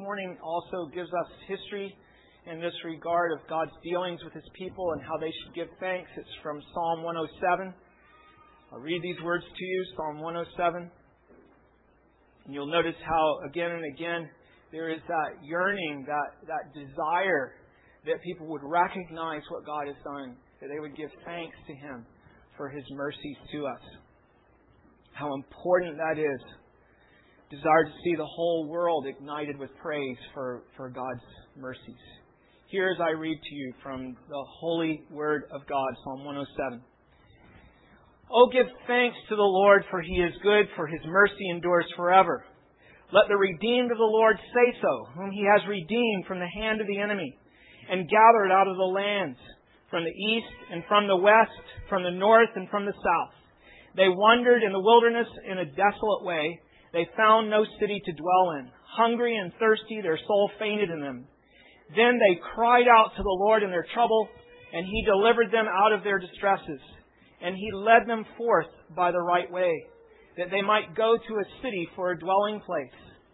morning also gives us history in this regard of God's dealings with His people and how they should give thanks. It's from Psalm 107. I'll read these words to you, Psalm 107. And you'll notice how again and again there is that yearning, that desire that people would recognize what God has done, that they would give thanks to Him for His mercies to us. How important that is. Desire to see the whole world ignited with praise for God's mercies. Here as I read to you from the holy word of God, Psalm 107. Oh, give thanks to the Lord, for He is good, for His mercy endures forever. Let the redeemed of the Lord say so, whom He has redeemed from the hand of the enemy, and gathered out of the lands, from the east and from the west, from the north and from the south. They wandered in the wilderness in a desolate way. They found no city to dwell in. Hungry and thirsty, their soul fainted in them. Then they cried out to the Lord in their trouble, and He delivered them out of their distresses. And He led them forth by the right way, that they might go to a city for a dwelling place.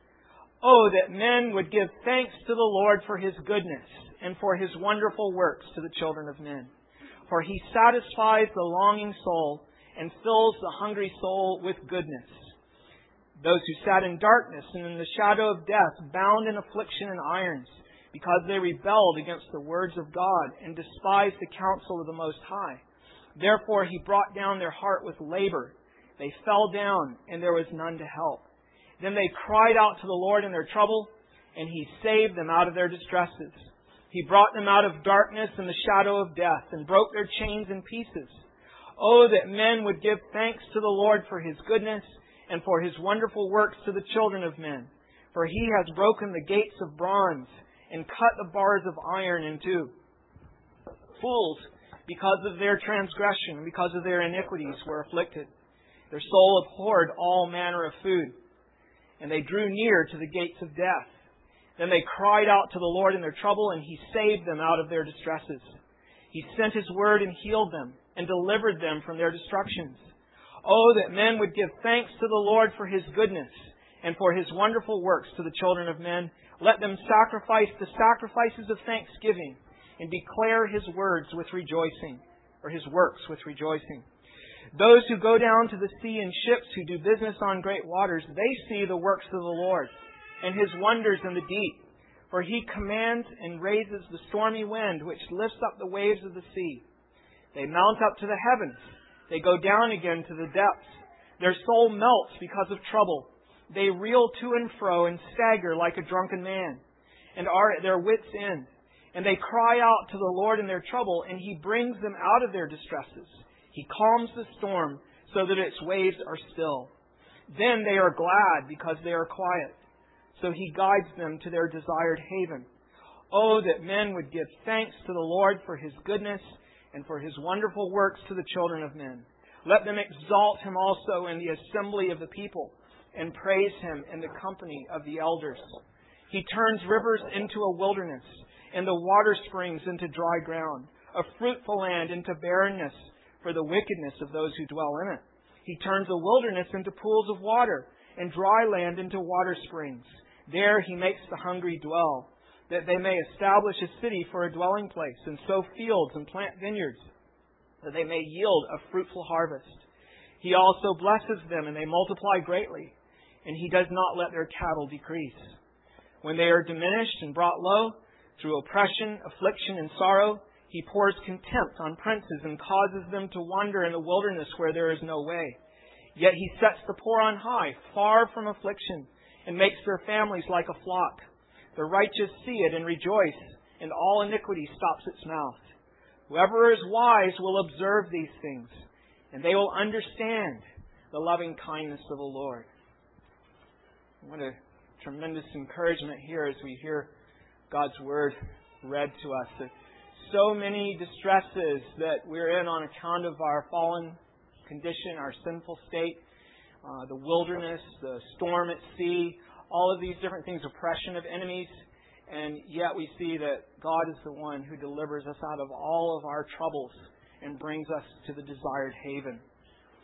Oh, that men would give thanks to the Lord for His goodness and for His wonderful works to the children of men. For He satisfies the longing soul and fills the hungry soul with goodness. Those who sat in darkness and in the shadow of death, bound in affliction and irons, because they rebelled against the words of God and despised the counsel of the Most High. Therefore He brought down their heart with labor. They fell down, and there was none to help. Then they cried out to the Lord in their trouble, and He saved them out of their distresses. He brought them out of darkness and the shadow of death, and broke their chains in pieces. Oh, that men would give thanks to the Lord for His goodness, and for His wonderful works to the children of men. For He has broken the gates of bronze, and cut the bars of iron in two. Fools, because of their transgression, because of their iniquities, were afflicted. Their soul abhorred all manner of food, and they drew near to the gates of death. Then they cried out to the Lord in their trouble, and He saved them out of their distresses. He sent His word and healed them, and delivered them from their destructions. Oh, that men would give thanks to the Lord for His goodness, and for His wonderful works to the children of men. Let them sacrifice the sacrifices of thanksgiving, and declare His words with rejoicing, or His works with rejoicing. Those who go down to the sea in ships, who do business on great waters, they see the works of the Lord, and His wonders in the deep. For He commands and raises the stormy wind, which lifts up the waves of the sea. They mount up to the heavens. They go down again to the depths. Their soul melts because of trouble. They reel to and fro and stagger like a drunken man, and are at their wits' end. And they cry out to the Lord in their trouble, and He brings them out of their distresses. He calms the storm so that its waves are still. Then they are glad because they are quiet. So He guides them to their desired haven. Oh, that men would give thanks to the Lord for His goodness and for His wonderful works to the children of men. Let them exalt Him also in the assembly of the people, and praise Him in the company of the elders. He turns rivers into a wilderness, and the water springs into dry ground, a fruitful land into barrenness for the wickedness of those who dwell in it. He turns a wilderness into pools of water, and dry land into water springs. There He makes the hungry dwell, that they may establish a city for a dwelling place, and sow fields and plant vineyards, that they may yield a fruitful harvest. He also blesses them, and they multiply greatly, and He does not let their cattle decrease. When they are diminished and brought low, through oppression, affliction, and sorrow, He pours contempt on princes and causes them to wander in the wilderness where there is no way. Yet He sets the poor on high, far from affliction, and makes their families like a flock. The righteous see it and rejoice, and all iniquity stops its mouth. Whoever is wise will observe these things, and they will understand the loving kindness of the Lord. What a tremendous encouragement here as we hear God's Word read to us. So many distresses that we're in on account of our fallen condition, our sinful state, the wilderness, the storm at sea, all of these different things, oppression of enemies, and yet we see that God is the one who delivers us out of all of our troubles and brings us to the desired haven.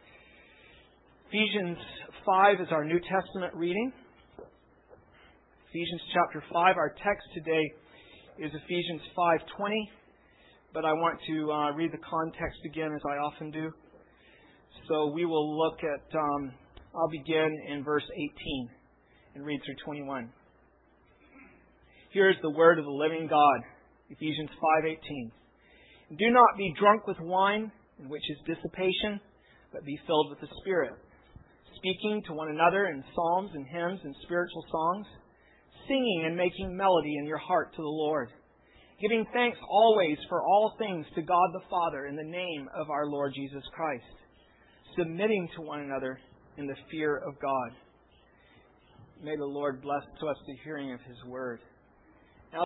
Ephesians 5 is our New Testament reading. Ephesians chapter 5. Our text today is Ephesians 5:20, but I want to read the context again as I often do. So we will look at, I'll begin in verse 18 and read through 21. Here is the word of the living God, Ephesians 5:18. Do not be drunk with wine, in which is dissipation, but be filled with the Spirit, speaking to one another in psalms and hymns and spiritual songs, singing and making melody in your heart to the Lord, giving thanks always for all things to God the Father in the name of our Lord Jesus Christ, submitting to one another in the fear of God. May the Lord bless to us the hearing of His word. Now,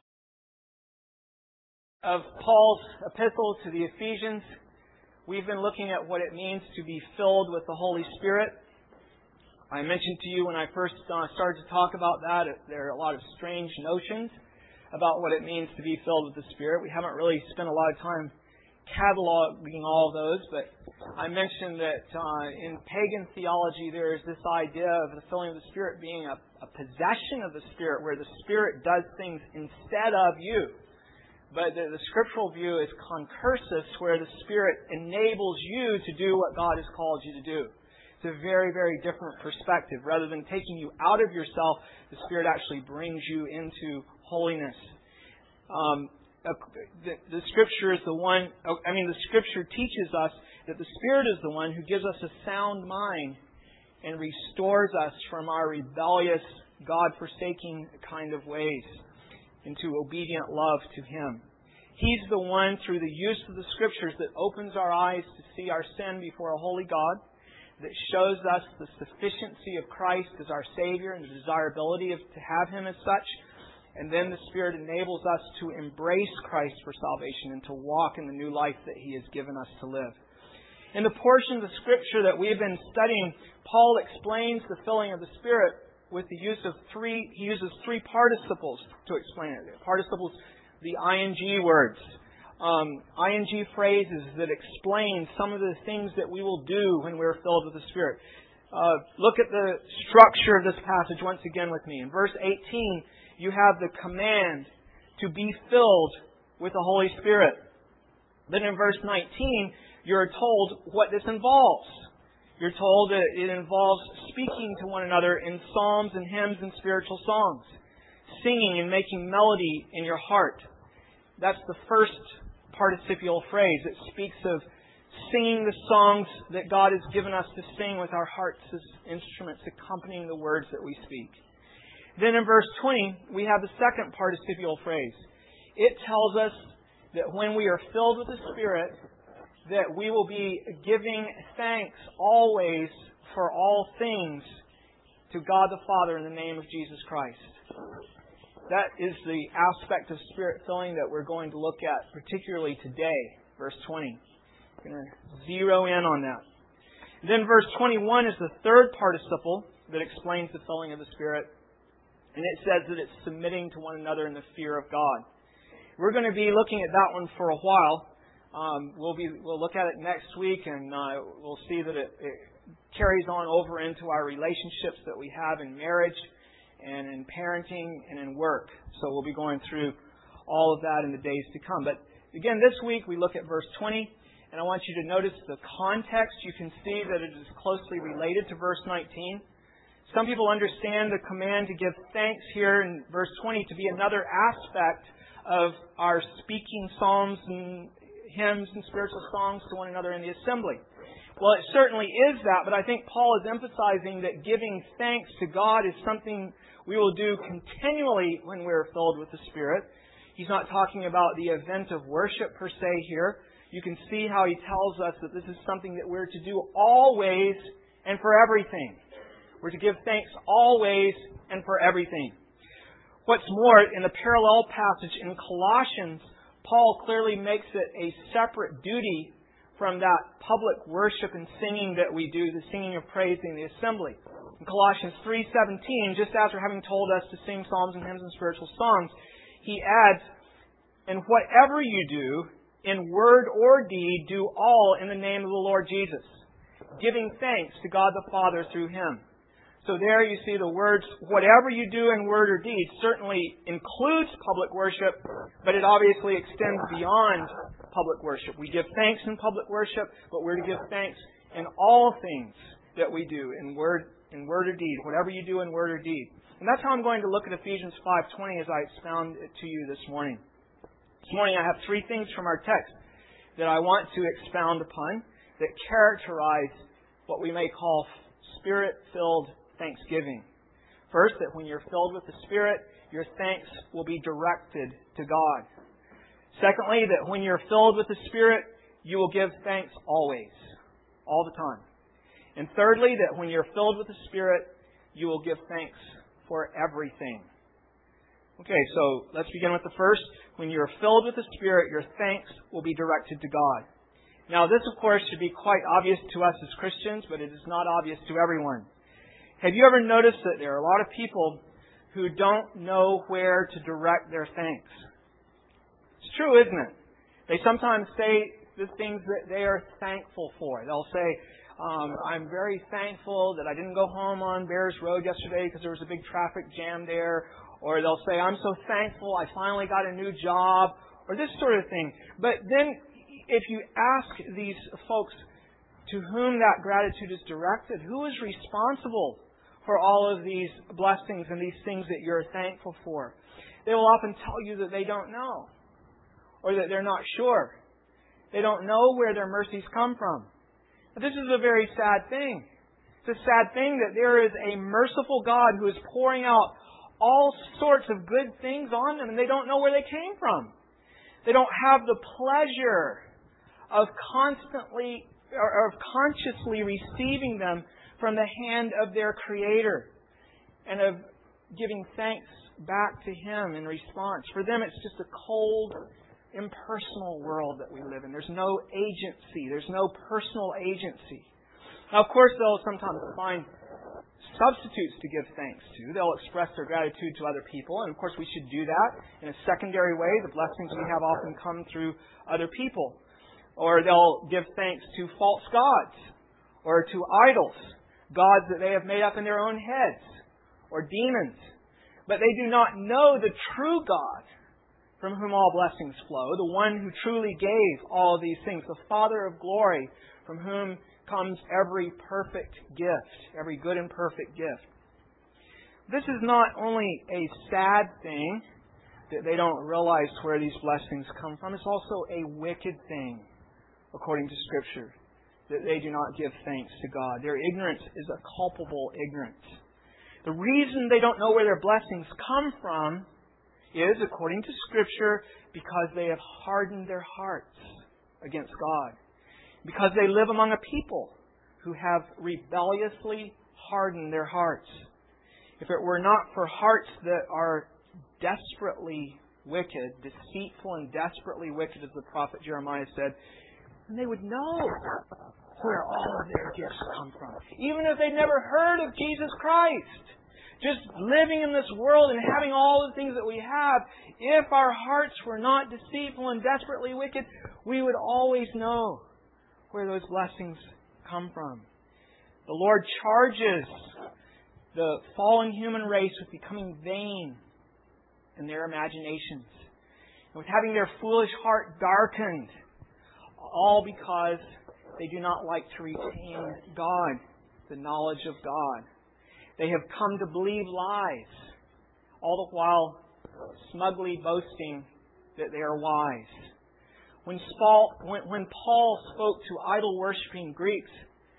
of Paul's epistle to the Ephesians, we've been looking at what it means to be filled with the Holy Spirit. I mentioned to you when I first started to talk about that, there are a lot of strange notions about what it means to be filled with the Spirit. We haven't really spent a lot of time cataloging all of those, but I mentioned that in pagan theology there is this idea of the filling of the Spirit being a possession of the Spirit, where the Spirit does things instead of you. But the scriptural view is concursus, where the Spirit enables you to do what God has called you to do. It's a very, very different perspective. Rather than taking you out of yourself, the Spirit actually brings you into holiness. The Scripture is the Scripture teaches us that the Spirit is the one who gives us a sound mind and restores us from our rebellious, God-forsaking kind of ways into obedient love to Him. He's the one, through the use of the Scriptures, that opens our eyes to see our sin before a holy God, that shows us the sufficiency of Christ as our Savior and the desirability to have Him as such. And then the Spirit enables us to embrace Christ for salvation and to walk in the new life that He has given us to live. In the portion of the Scripture that we've been studying, Paul explains the filling of the Spirit with the use of he uses three participles to explain it. Participles, the ing words. Ing phrases that explain some of the things that we will do when we're filled with the Spirit. Look at the structure of this passage once again with me. In verse 18, you have the command to be filled with the Holy Spirit. Then in verse 19, you're told what this involves. You're told that it involves speaking to one another in psalms and hymns and spiritual songs, singing and making melody in your heart. That's the first participial phrase. It speaks of singing the songs that God has given us to sing with our hearts as instruments accompanying the words that we speak. Then in verse 20, we have the second participial phrase. It tells us that when we are filled with the Spirit, that we will be giving thanks always for all things to God the Father in the name of Jesus Christ. That is the aspect of Spirit filling that we're going to look at, particularly today, verse 20. We're going to zero in on that. Then verse 21 is the third participle that explains the filling of the Spirit. And it says that it's submitting to one another in the fear of God. We're going to be looking at that one for a while. We'll look at it next week, and we'll see that it carries on over into our relationships that we have in marriage and in parenting and in work. So we'll be going through all of that in the days to come. But again, this week we look at verse 20, and I want you to notice the context. You can see that it is closely related to verse 19. Some people understand the command to give thanks here in verse 20 to be another aspect of our speaking psalms and hymns and spiritual songs to one another in the assembly. Well, it certainly is that, but I think Paul is emphasizing that giving thanks to God is something we will do continually when we're filled with the Spirit. He's not talking about the event of worship per se here. You can see how he tells us that this is something that we're to do always and for everything. We're to give thanks always and for everything. What's more, in the parallel passage in Colossians, Paul clearly makes it a separate duty from that public worship and singing that we do, the singing of praise in the assembly. In Colossians 3:17, just after having told us to sing psalms and hymns and spiritual songs, he adds, "And whatever you do, in word or deed, do all in the name of the Lord Jesus, giving thanks to God the Father through Him." So there you see the words, whatever you do in word or deed, certainly includes public worship, but it obviously extends beyond public worship. We give thanks in public worship, but we're to give thanks in all things that we do in word or deed, whatever you do in word or deed. And that's how I'm going to look at Ephesians 5:20 as I expound it to you this morning. This morning I have three things from our text that I want to expound upon that characterize what we may call Spirit-filled thanksgiving. First, that when you're filled with the Spirit, your thanks will be directed to God. Secondly, that when you're filled with the Spirit, you will give thanks always, all the time. And thirdly, that when you're filled with the Spirit, you will give thanks for everything. Okay, so let's begin with the first. When you're filled with the Spirit, your thanks will be directed to God. Now, this, of course, should be quite obvious to us as Christians, but it is not obvious to everyone. Have you ever noticed that there are a lot of people who don't know where to direct their thanks? It's true, isn't it? They sometimes say the things that they are thankful for. They'll say, I'm very thankful that I didn't go home on Bears Road yesterday because there was a big traffic jam there. Or they'll say, I'm so thankful I finally got a new job. Or this sort of thing. But then if you ask these folks to whom that gratitude is directed, who is responsible for all of these blessings and these things that you're thankful for, they will often tell you that they don't know, or that they're not sure. They don't know where their mercies come from. But this is a very sad thing. It's a sad thing that there is a merciful God who is pouring out all sorts of good things on them, and they don't know where they came from. They don't have the pleasure of consciously receiving them from the hand of their Creator and of giving thanks back to Him in response. For them, it's just a cold, impersonal world that we live in. There's no agency. There's no personal agency. Now, of course, they'll sometimes find substitutes to give thanks to. They'll express their gratitude to other people, and of course we should do that in a secondary way. The blessings we have often come through other people. Or they'll give thanks to false gods, or to idols, gods that they have made up in their own heads, or demons. But they do not know the true God from whom all blessings flow, the one who truly gave all of these things, the Father of glory, from whom comes every perfect gift, every good and perfect gift. This is not only a sad thing that they don't realize where these blessings come from, it's also a wicked thing, according to Scripture, that they do not give thanks to God. Their ignorance is a culpable ignorance. The reason they don't know where their blessings come from is, according to Scripture, because they have hardened their hearts against God. Because they live among a people who have rebelliously hardened their hearts. If it were not for hearts that are desperately wicked, deceitful and desperately wicked, as the prophet Jeremiah said, then they would know where all of their gifts come from. Even if they'd never heard of Jesus Christ. Just living in this world and having all the things that we have, if our hearts were not deceitful and desperately wicked, we would always know where those blessings come from. The Lord charges the fallen human race with becoming vain in their imaginations, and with having their foolish heart darkened, all because they do not like to retain God, the knowledge of God. They have come to believe lies, all the while smugly boasting that they are wise. When Paul spoke to idol-worshipping Greeks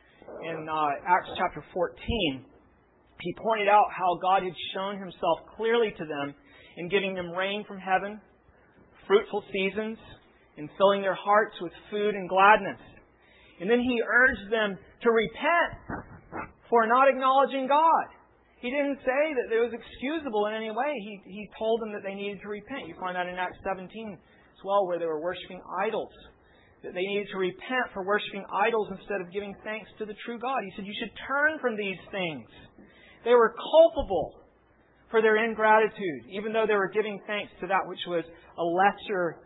in Acts chapter 14, he pointed out how God had shown Himself clearly to them in giving them rain from heaven, fruitful seasons, in filling their hearts with food and gladness. And then He urged them to repent for not acknowledging God. He didn't say that it was excusable in any way. He told them that they needed to repent. You find that in Acts 17 as well, where they were worshiping idols. That they needed to repent for worshiping idols instead of giving thanks to the true God. He said, you should turn from these things. They were culpable for their ingratitude, even though they were giving thanks to that which was a lesser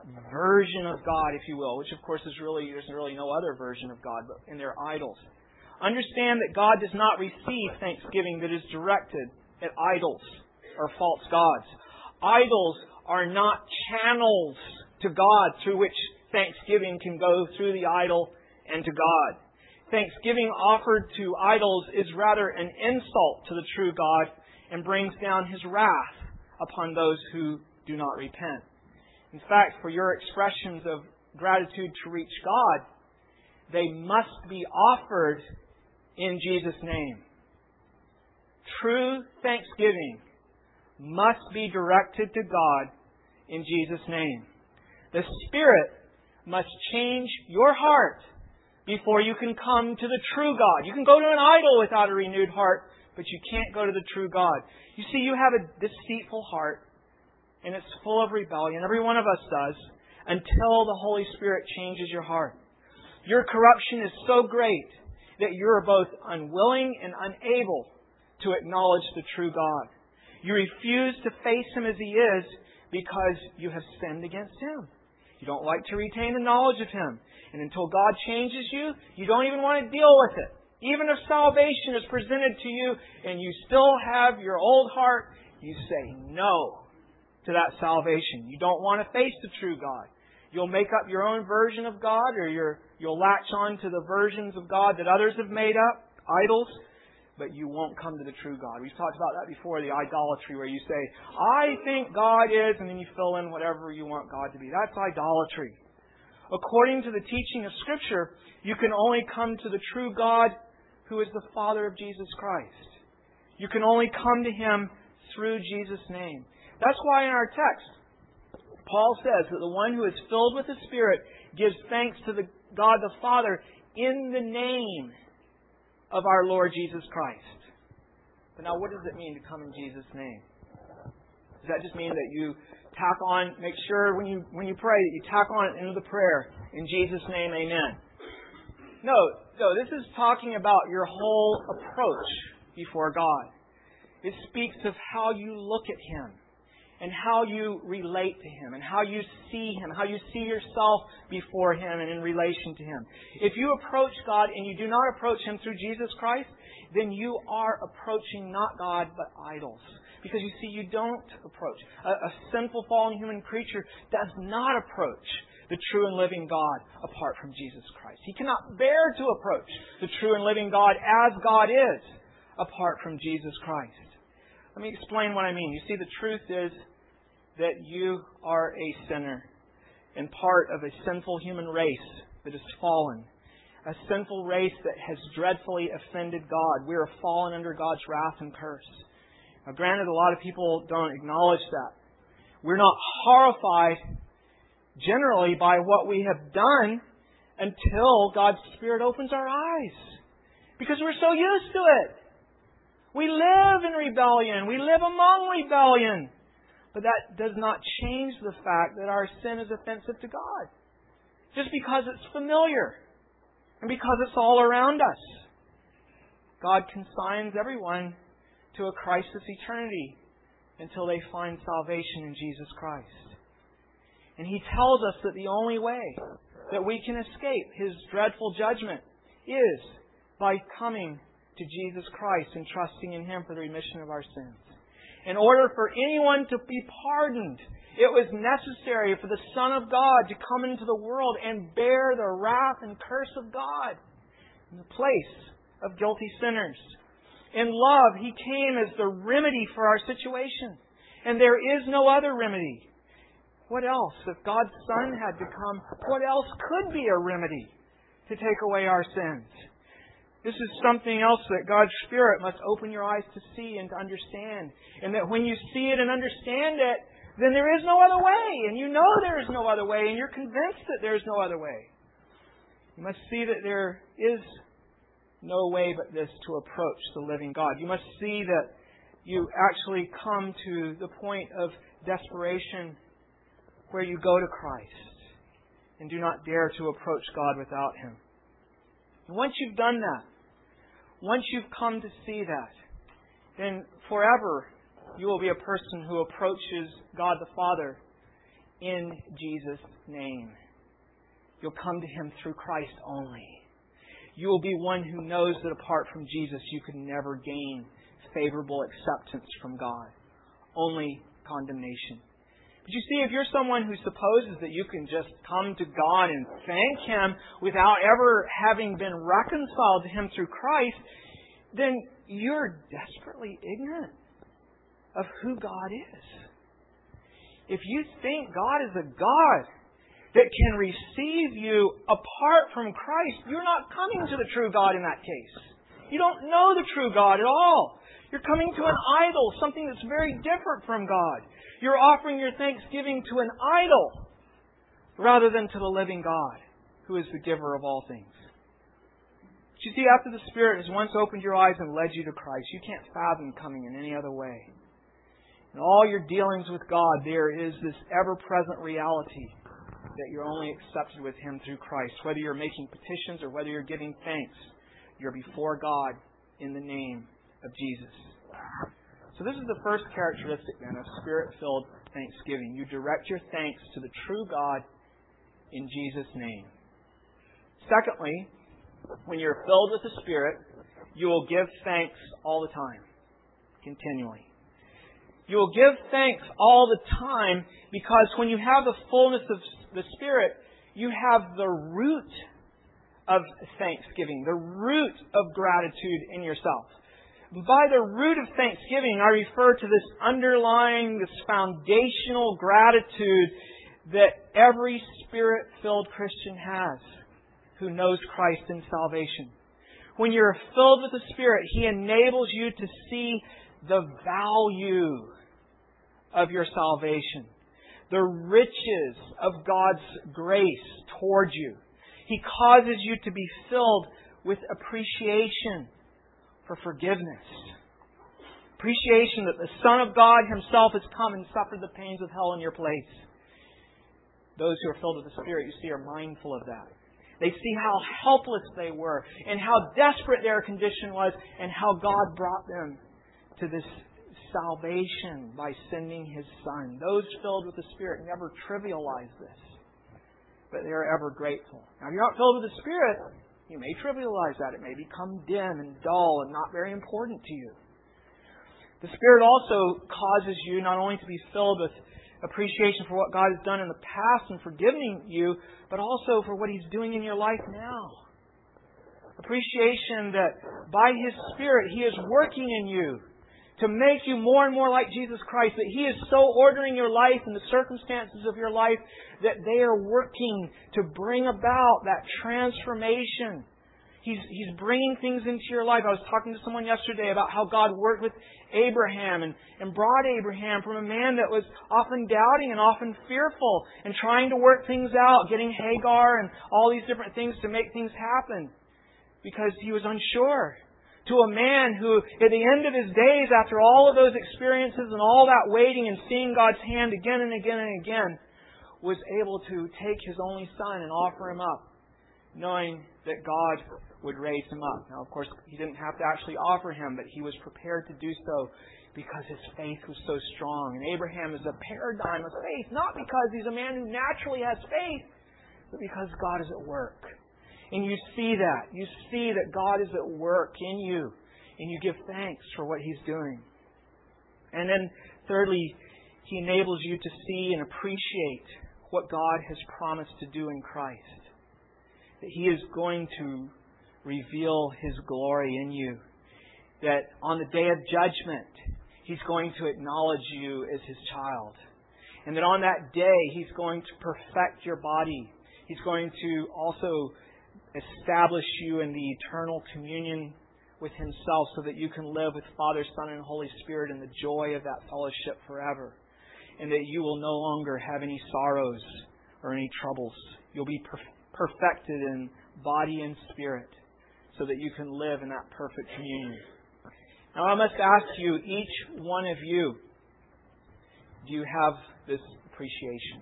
version of God, if you will, which of course there's really no other version of God but in their idols. Understand that God does not receive thanksgiving that is directed at idols or false gods. Idols are not channels to God through which thanksgiving can go through the idol and to God. Thanksgiving offered to idols is rather an insult to the true God and brings down His wrath upon those who do not repent. In fact, for your expressions of gratitude to reach God, they must be offered in Jesus' name. True thanksgiving must be directed to God in Jesus' name. The Spirit must change your heart before you can come to the true God. You can go to an idol without a renewed heart, but you can't go to the true God. You see, you have a deceitful heart, and it's full of rebellion. Every one of us does, until the Holy Spirit changes your heart. Your corruption is so great that you're both unwilling and unable to acknowledge the true God. You refuse to face Him as He is because you have sinned against Him. You don't like to retain the knowledge of Him. And until God changes you, you don't even want to deal with it. Even if salvation is presented to you and you still have your old heart, you say no to that salvation. You don't want to face the true God. You'll make up your own version of God, or you'll latch on to the versions of God that others have made up, idols, but you won't come to the true God. We've talked about that before, the idolatry, where you say, I think God is, and then you fill in whatever you want God to be. That's idolatry. According to the teaching of Scripture, you can only come to the true God who is the Father of Jesus Christ. You can only come to Him through Jesus' name. That's why in our text, Paul says that the one who is filled with the Spirit gives thanks to the God the Father in the name of our Lord Jesus Christ. But now what does it mean to come in Jesus' name? Does that just mean that you tack on, make sure when you pray that you tack on it into the prayer, in Jesus' name, amen? No, this is talking about your whole approach before God. It speaks of how you look at Him and how you relate to Him and how you see Him, how you see yourself before Him and in relation to Him. If you approach God and you do not approach Him through Jesus Christ, then you are approaching not God but idols. Because you see, you don't approach. A sinful, fallen human creature does not approach the true and living God apart from Jesus Christ. He cannot bear to approach the true and living God as God is apart from Jesus Christ. Let me explain what I mean. You see, the truth is that you are a sinner and part of a sinful human race that is fallen. A sinful race that has dreadfully offended God. We are fallen under God's wrath and curse. Now, granted, a lot of people don't acknowledge that. We're not horrified generally by what we have done until God's Spirit opens our eyes. Because we're so used to it. We live in rebellion. We live among rebellion. But that does not change the fact that our sin is offensive to God. Just because it's familiar. And because it's all around us. God consigns everyone to a Christless eternity until they find salvation in Jesus Christ. And He tells us that the only way that we can escape His dreadful judgment is by coming to Jesus Christ and trusting in Him for the remission of our sins. In order for anyone to be pardoned, it was necessary for the Son of God to come into the world and bear the wrath and curse of God in the place of guilty sinners. In love, He came as the remedy for our situation. And there is no other remedy. What else? If God's Son had to come, what else could be a remedy to take away our sins? This is something else that God's Spirit must open your eyes to see and to understand. And that when you see it and understand it, then there is no other way. And you know there is no other way. And you're convinced that there is no other way. You must see that there is no way but this to approach the living God. You must see that you actually come to the point of desperation where you go to Christ and do not dare to approach God without Him. And once you've done that, once you've come to see that, then forever you will be a person who approaches God the Father in Jesus' name. You'll come to Him through Christ only. You will be one who knows that apart from Jesus, you could never gain favorable acceptance from God. Only condemnation. But you see, if you're someone who supposes that you can just come to God and thank Him without ever having been reconciled to Him through Christ, then you're desperately ignorant of who God is. If you think God is a God that can receive you apart from Christ, you're not coming to the true God in that case. You don't know the true God at all. You're coming to an idol, something that's very different from God. You're offering your thanksgiving to an idol rather than to the living God, who is the giver of all things. But you see, after the Spirit has once opened your eyes and led you to Christ, you can't fathom coming in any other way. In all your dealings with God, there is this ever-present reality that you're only accepted with Him through Christ. Whether you're making petitions or whether you're giving thanks, you're before God in the name of Jesus. So this is the first characteristic then of Spirit-filled thanksgiving. You direct your thanks to the true God in Jesus' name. Secondly, when you're filled with the Spirit, you will give thanks all the time, continually. You will give thanks all the time because when you have the fullness of the Spirit, you have the root of thanksgiving, the root of gratitude in yourself. By the root of thanksgiving, I refer to this underlying, this foundational gratitude that every Spirit-filled Christian has who knows Christ in salvation. When you're filled with the Spirit, He enables you to see the value of your salvation, the riches of God's grace towards you. He causes you to be filled with appreciation for forgiveness. Appreciation that the Son of God Himself has come and suffered the pains of hell in your place. Those who are filled with the Spirit, you see, are mindful of that. They see how helpless they were and how desperate their condition was and how God brought them to this salvation by sending His Son. Those filled with the Spirit never trivialize this, but they are ever grateful. Now, if you're not filled with the Spirit, you may trivialize that. It may become dim and dull and not very important to you. The Spirit also causes you not only to be filled with appreciation for what God has done in the past and forgiving you, but also for what He's doing in your life now. Appreciation that by His Spirit He is working in you to make you more and more like Jesus Christ, that He is so ordering your life and the circumstances of your life that they are working to bring about that transformation. He's bringing things into your life. I was talking to someone yesterday about how God worked with Abraham and brought Abraham from a man that was often doubting and often fearful and trying to work things out, getting Hagar and all these different things to make things happen because he was unsure. To a man who, at the end of his days, after all of those experiences and all that waiting and seeing God's hand again and again and again, was able to take His only Son and offer Him up, knowing that God would raise Him up. Now, of course, He didn't have to actually offer Him, but He was prepared to do so because His faith was so strong. And Abraham is a paradigm of faith, not because he's a man who naturally has faith, but because God is at work. And you see that. You see that God is at work in you. And you give thanks for what He's doing. And then, thirdly, He enables you to see and appreciate what God has promised to do in Christ. That He is going to reveal His glory in you. That on the day of judgment, He's going to acknowledge you as His child. And that on that day, He's going to perfect your body. He's going to also establish you in the eternal communion with Himself so that you can live with Father, Son, and Holy Spirit in the joy of that fellowship forever. And that you will no longer have any sorrows or any troubles. You'll be perfected in body and spirit so that you can live in that perfect communion. Now I must ask you, each one of you, do you have this appreciation?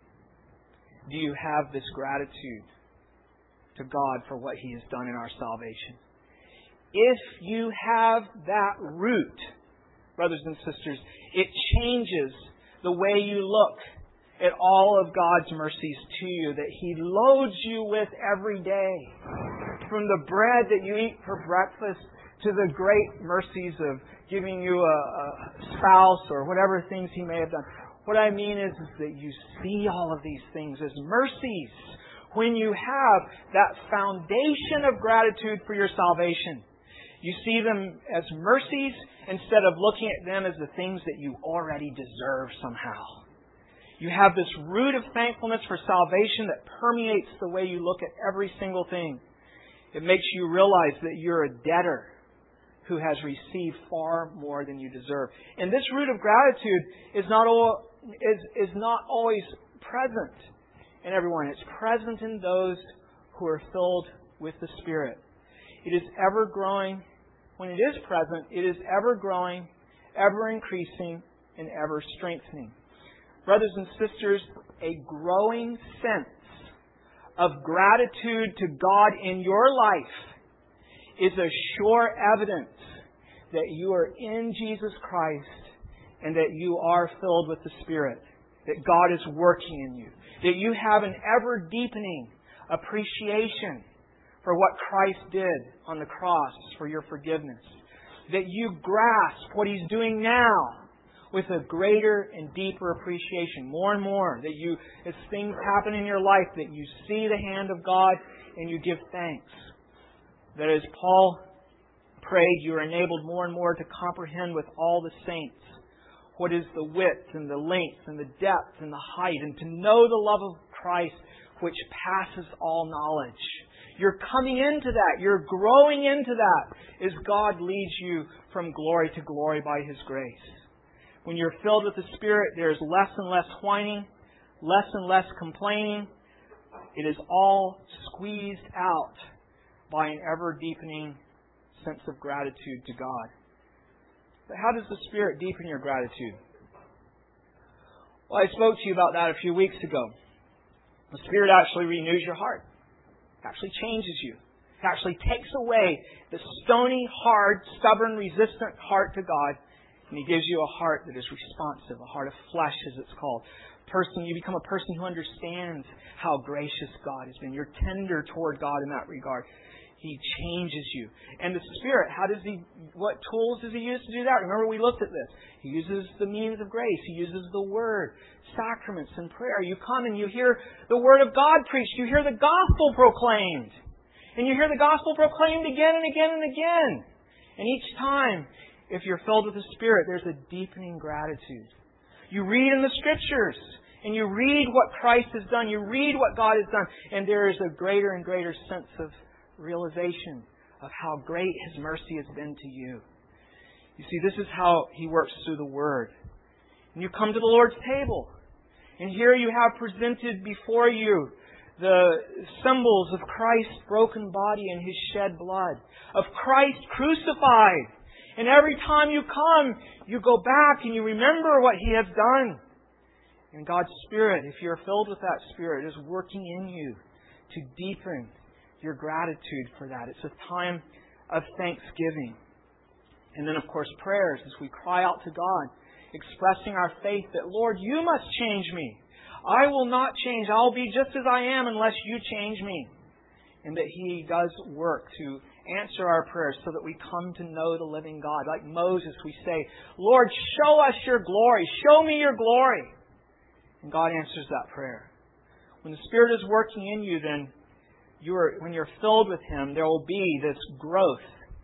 Do you have this gratitude to God for what He has done in our salvation? If you have that root, brothers and sisters, it changes the way you look at all of God's mercies to you that He loads you with every day. from the bread that you eat for breakfast to the great mercies of giving you a spouse or whatever things He may have done. What I mean is that you see all of these things as mercies when you have that foundation of gratitude for your salvation. You see them as mercies instead of looking at them as the things that you already deserve somehow. You have this root of thankfulness for salvation that permeates the way you look at every single thing. It makes you realize that you're a debtor who has received far more than you deserve. And this root of gratitude is not always present in everyone. It's present in those who are filled with the Spirit. It is ever growing. When it is present, it is ever growing, ever increasing, and ever strengthening. Brothers and sisters, a growing sense of gratitude to God in your life is a sure evidence that you are in Jesus Christ and that you are filled with the Spirit, that God is working in you, that you have an ever deepening appreciation for what Christ did on the cross for your forgiveness, that you grasp what He's doing now with a greater and deeper appreciation, more and more, that you, as things happen in your life, that you see the hand of God and you give thanks. That as Paul prayed, you are enabled more and more to comprehend with all the saints what is the width and the length and the depth and the height, and to know the love of Christ which passes all knowledge. You're coming into that. You're growing into that as God leads you from glory to glory by His grace. When you're filled with the Spirit, there's less and less whining, less and less complaining. It is all squeezed out by an ever-deepening sense of gratitude to God. But how does the Spirit deepen your gratitude? Well, I spoke to you about that a few weeks ago. The Spirit actually renews your heart. It actually changes you. It actually takes away the stony, hard, stubborn, resistant heart to God, and He gives you a heart that is responsive, a heart of flesh, as it's called. You become a person who understands how gracious God has been. You're tender toward God in that regard. He changes you. And the Spirit, what tools does He use to do that? Remember, we looked at this. He uses the means of grace. He uses the Word, sacraments, and prayer. You come and you hear the Word of God preached. You hear the gospel proclaimed. And you hear the gospel proclaimed again and again and again. And each time, if you're filled with the Spirit, there's a deepening gratitude. You read in the Scriptures, and you read what Christ has done. You read what God has done. And there is a greater and greater sense of realization of how great His mercy has been to you. You see, this is how He works through the Word. And you come to the Lord's table, and here you have presented before you the symbols of Christ's broken body and His shed blood, of Christ crucified. And every time you come, you go back and you remember what He has done. And God's Spirit, if you're filled with that Spirit, is working in you to deepen your gratitude for that. It's a time of thanksgiving. And then, of course, prayers as we cry out to God, expressing our faith that, Lord, You must change me. I will not change. I'll be just as I am unless You change me. And that He does work to answer our prayers so that we come to know the living God. Like Moses, we say, Lord, show us Your glory. Show me Your glory. And God answers that prayer. When the Spirit is working in you, then when you're filled with Him, there will be this growth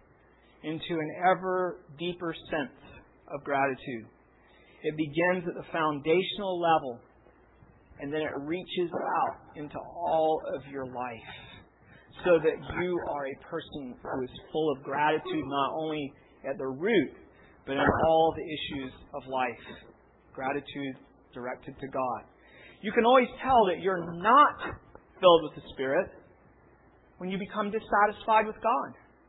into an ever deeper sense of gratitude. It begins at the foundational level, and then it reaches out into all of your life, so that you are a person who is full of gratitude, not only at the root, but in all the issues of life. Gratitude directed to God. You can always tell that you're not filled with the Spirit when you become dissatisfied with God.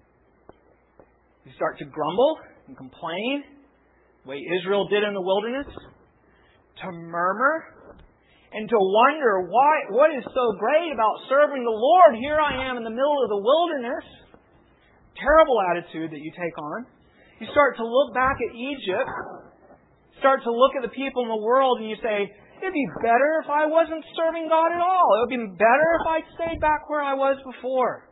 You start to grumble and complain, the way Israel did in the wilderness, to murmur, and to wonder what is so great about serving the Lord. Here I am in the middle of the wilderness. Terrible attitude that you take on. You start to look back at Egypt, start to look at the people in the world, and you say, it'd be better if I wasn't serving God at all. It would be better if I stayed back where I was before.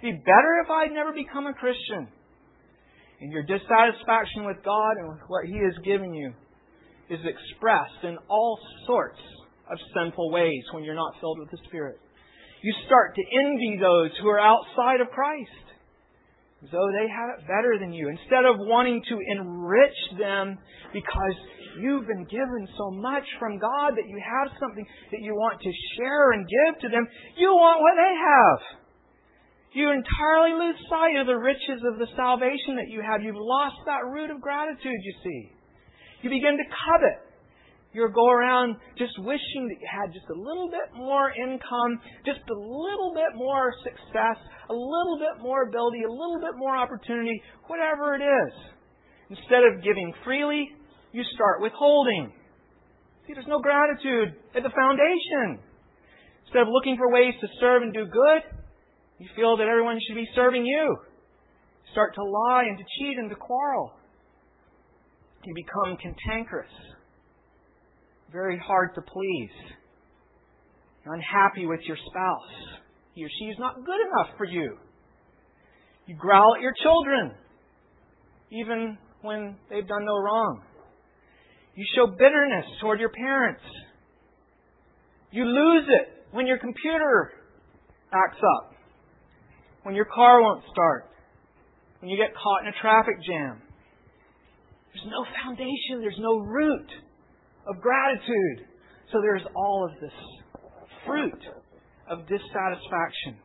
It'd be better if I'd never become a Christian. And your dissatisfaction with God and with what He has given you is expressed in all sorts of sinful ways when you're not filled with the Spirit. You start to envy those who are outside of Christ, as though they have it better than you. Instead of wanting to enrich them because you've been given so much from God that you have something that you want to share and give to them, you want what they have. You entirely lose sight of the riches of the salvation that you have. You've lost that root of gratitude, you see. You begin to covet. You go around just wishing that you had just a little bit more income, just a little bit more success, a little bit more ability, a little bit more opportunity, whatever it is. Instead of giving freely, you start withholding. See, there's no gratitude at the foundation. Instead of looking for ways to serve and do good, you feel that everyone should be serving you. You start to lie and to cheat and to quarrel. You become cantankerous. Very hard to please. You're unhappy with your spouse. He or she is not good enough for you. You growl at your children, even when they've done no wrong. You show bitterness toward your parents. You lose it when your computer acts up, when your car won't start, when you get caught in a traffic jam. There's no foundation, there's no root of gratitude. So there's all of this fruit of dissatisfaction.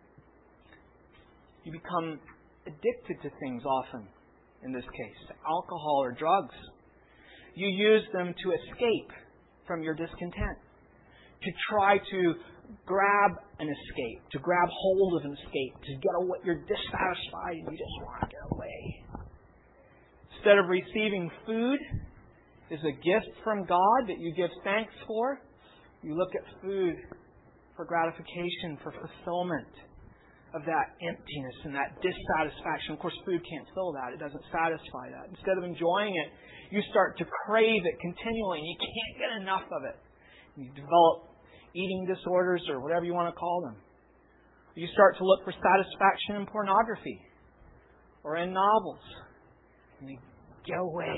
You become addicted to things often, in this case, to alcohol or drugs. You use them to escape from your discontent, to try to grab an escape, to grab hold of an escape, to get away. You're dissatisfied and you just want to get away. Instead of receiving food as a gift from God that you give thanks for, you look at food for gratification, for fulfillment of that emptiness and that dissatisfaction. Of course, food can't fill that. It doesn't satisfy that. Instead of enjoying it, you start to crave it continually and you can't get enough of it. You develop eating disorders or whatever you want to call them. You start to look for satisfaction in pornography or in novels. And you get away.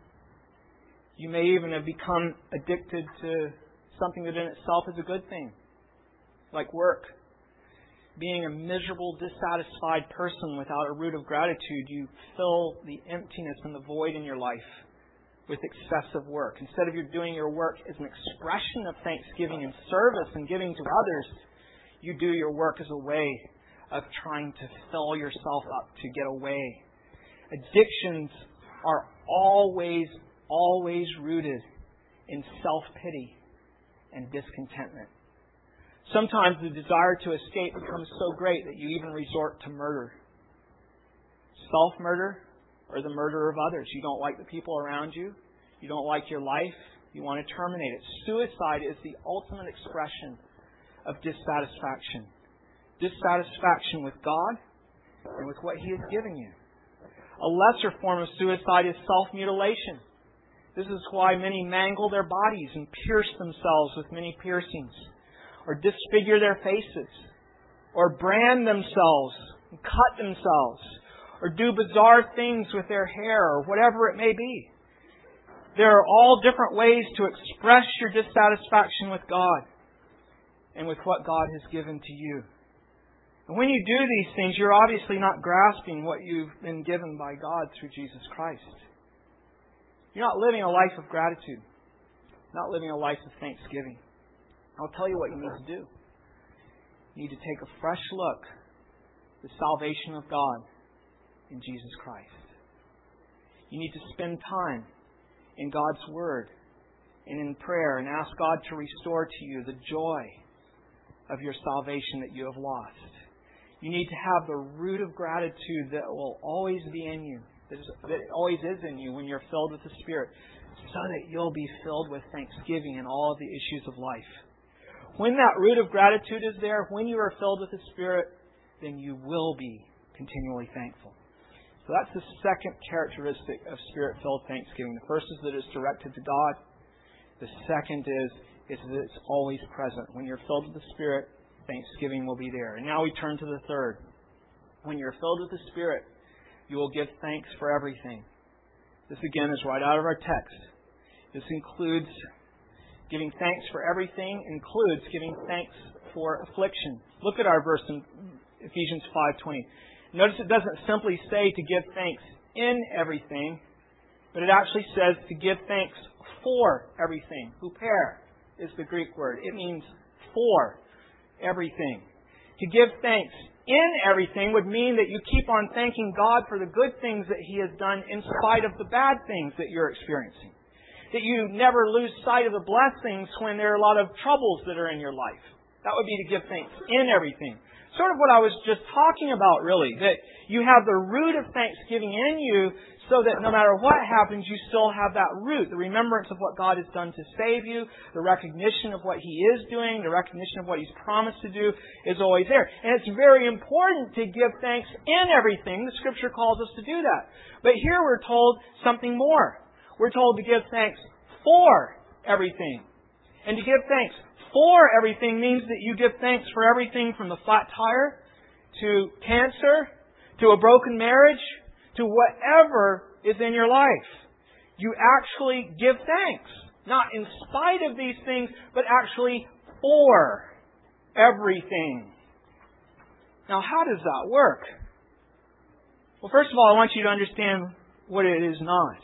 You may even have become addicted to something that in itself is a good thing, like work. Being a miserable, dissatisfied person without a root of gratitude, you fill the emptiness and the void in your life with excessive work. Instead of you doing your work as an expression of thanksgiving and service and giving to others, you do your work as a way of trying to fill yourself up, to get away. Addictions are always rooted in self-pity and discontentment. Sometimes the desire to escape becomes so great that you even resort to murder. Self-murder or the murder of others. You don't like the people around you. You don't like your life. You want to terminate it. Suicide is the ultimate expression of dissatisfaction. Dissatisfaction with God and with what He has given you. A lesser form of suicide is self-mutilation. This is why many mangle their bodies and pierce themselves with many piercings, or disfigure their faces, or brand themselves and cut themselves, or do bizarre things with their hair, or whatever it may be. There are all different ways to express your dissatisfaction with God and with what God has given to you. And when you do these things, you're obviously not grasping what you've been given by God through Jesus Christ. You're not living a life of gratitude, not living a life of thanksgiving. I'll tell you what you need to do. You need to take a fresh look at the salvation of God in Jesus Christ. You need to spend time in God's Word and in prayer and ask God to restore to you the joy of your salvation that you have lost. You need to have the root of gratitude that will always be in you, that always is in you when you're filled with the Spirit, so that you'll be filled with thanksgiving in all of the issues of life. When that root of gratitude is there, when you are filled with the Spirit, then you will be continually thankful. So that's the second characteristic of Spirit-filled thanksgiving. The first is that it's directed to God. The second is that it's always present. When you're filled with the Spirit, thanksgiving will be there. And now we turn to the third. When you're filled with the Spirit, you will give thanks for everything. This again is right out of our text. This includes giving thanks for everything, includes giving thanks for affliction. Look at our verse in Ephesians 5:20. Notice it doesn't simply say to give thanks in everything, but it actually says to give thanks for everything. Huper is the Greek word. It means for everything. To give thanks in everything would mean that you keep on thanking God for the good things that He has done in spite of the bad things that you're experiencing. That you never lose sight of the blessings when there are a lot of troubles that are in your life. That would be to give thanks in everything. Sort of what I was just talking about, really. That you have the root of thanksgiving in you so that no matter what happens, you still have that root. The remembrance of what God has done to save you, the recognition of what He is doing, the recognition of what He's promised to do is always there. And it's very important to give thanks in everything. The Scripture calls us to do that. But here we're told something more. We're told to give thanks for everything. And to give thanks for everything means that you give thanks for everything from the flat tire to cancer to a broken marriage to whatever is in your life. You actually give thanks. Not in spite of these things, but actually for everything. Now, how does that work? Well, first of all, I want you to understand what it is not.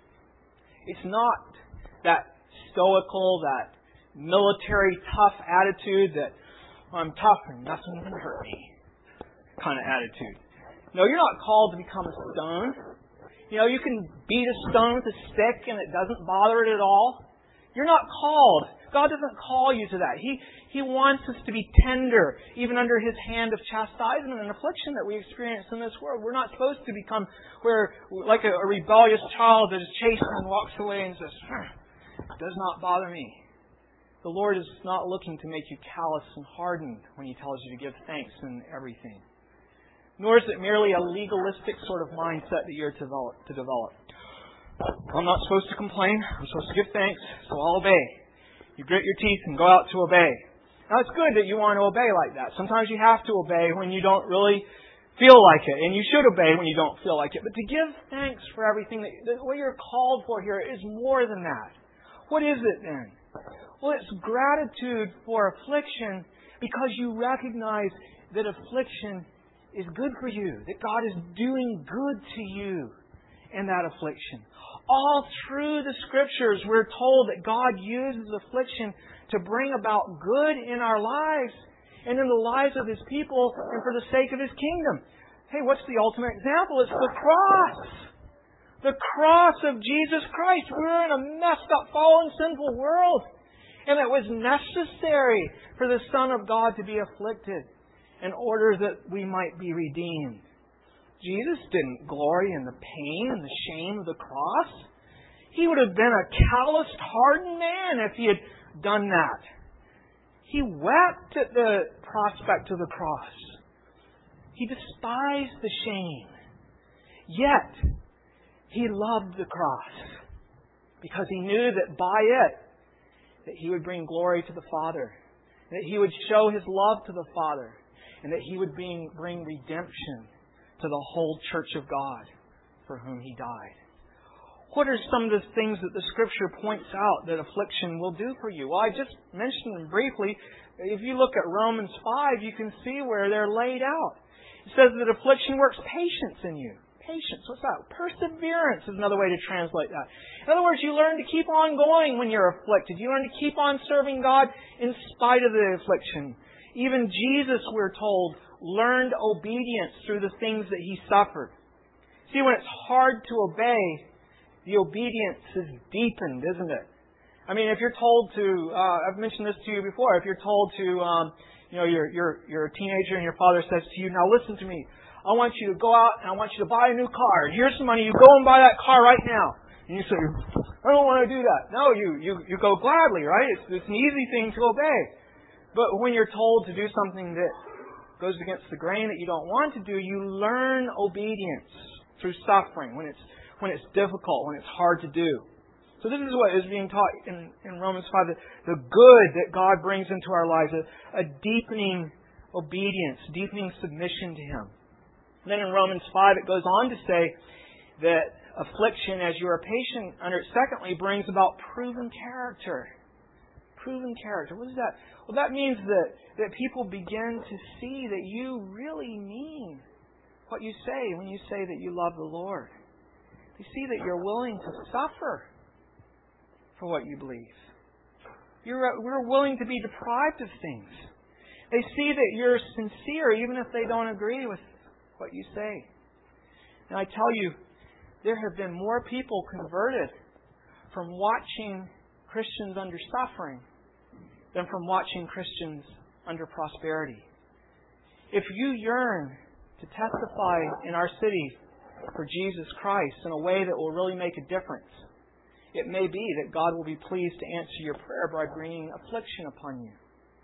It's not that stoical, that military tough attitude that I'm tough and nothing can hurt me kind of attitude. No, you're not called to become a stone. You can beat a stone with a stick and it doesn't bother it at all. You're not called. God doesn't call you to that. He wants us to be tender, even under His hand of chastisement and affliction that we experience in this world. We're not supposed to become like a rebellious child that is chased and walks away and says, "It does not bother me." The Lord is not looking to make you callous and hardened when He tells you to give thanks in everything. Nor is it merely a legalistic sort of mindset that you're to develop. I'm not supposed to complain. I'm supposed to give thanks, so I'll obey. You grit your teeth and go out to obey. Now, it's good that you want to obey like that. Sometimes you have to obey when you don't really feel like it, and you should obey when you don't feel like it. But to give thanks for everything, what you're called for here is more than that. What is it then? Well, it's gratitude for affliction because you recognize that affliction is good for you, that God is doing good to you in that affliction. All through the Scriptures, we're told that God uses affliction to bring about good in our lives and in the lives of His people and for the sake of His kingdom. Hey, what's the ultimate example? It's the cross. The cross of Jesus Christ. We're in a messed up, fallen, sinful world. And it was necessary for the Son of God to be afflicted in order that we might be redeemed. Jesus didn't glory in the pain and the shame of the cross. He would have been a calloused, hardened man if He had done that. He wept at the prospect of the cross. He despised the shame. Yet, He loved the cross because He knew that by it, that He would bring glory to the Father, that He would show His love to the Father, and that He would bring redemption to the whole church of God for whom He died. What are some of the things that the Scripture points out that affliction will do for you? Well, I just mentioned them briefly. If you look at Romans 5, you can see where they're laid out. It says that affliction works patience in you. Patience, what's that? Perseverance is another way to translate that. In other words, you learn to keep on going when you're afflicted. You learn to keep on serving God in spite of the affliction. Even Jesus, we're told, learned obedience through the things that He suffered. See, when it's hard to obey, the obedience is deepened, isn't it? I mean, if you're told to, I've mentioned this to you before, if you're told to, you're a teenager and your father says to you, now listen to me, I want you to go out and I want you to buy a new car. And here's some money, you go and buy that car right now. And you say, I don't want to do that. No, you go gladly, right? It's an easy thing to obey. But when you're told to do something that goes against the grain that you don't want to do, you learn obedience through suffering, when it's difficult, when it's hard to do. So this is what is being taught in Romans 5, the good that God brings into our lives, a deepening obedience, deepening submission to Him. And then in Romans 5, it goes on to say that affliction, as you are patient under it, secondly, brings about proven character. Proven character. What is that? Well, that means that people begin to see that you really mean what you say when you say that you love the Lord. They see that you're willing to suffer for what you believe. We're willing to be deprived of things. They see that you're sincere even if they don't agree with what you say. And I tell you, there have been more people converted from watching Christians under suffering than from watching Christians under prosperity. If you yearn to testify in our city for Jesus Christ in a way that will really make a difference, it may be that God will be pleased to answer your prayer by bringing affliction upon you.